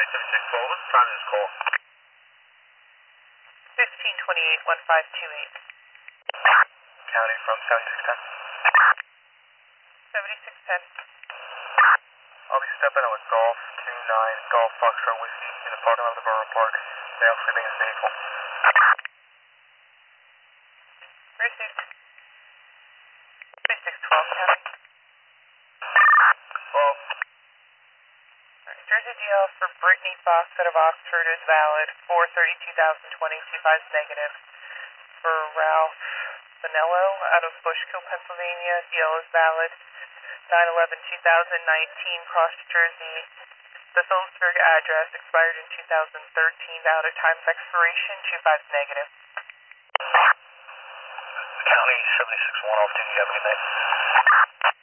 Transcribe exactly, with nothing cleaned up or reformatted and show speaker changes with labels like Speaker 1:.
Speaker 1: County seventy-six twelve, what's the time of this call?
Speaker 2: fifteen twenty-eight, one five two eight.
Speaker 1: County from seventy-six ten.
Speaker 2: seventy-six ten.
Speaker 1: I'll be stepping out with Golf two nine, Golf Foxtrot Whiskey in the parking lot of the Borough Park. Male sleeping in his vehicle.
Speaker 2: Received. thirty-six twelve, County.
Speaker 1: Well,
Speaker 2: Alright, Jersey D L for Brittany Fox out of Oxford is valid. four thirty-two thousand twenty, two five is negative. For Ralph Vanello out of Bushkill, Pennsylvania, D L is valid. nine eleven two thousand nineteen, cross Jersey. The Phillipsburg address expired in two thousand thirteen, out of time of expiration, two five is negative.
Speaker 1: County seventy-six one off, do you have a good night?